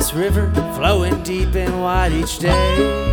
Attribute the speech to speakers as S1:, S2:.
S1: this river, flowing deep and wide each day.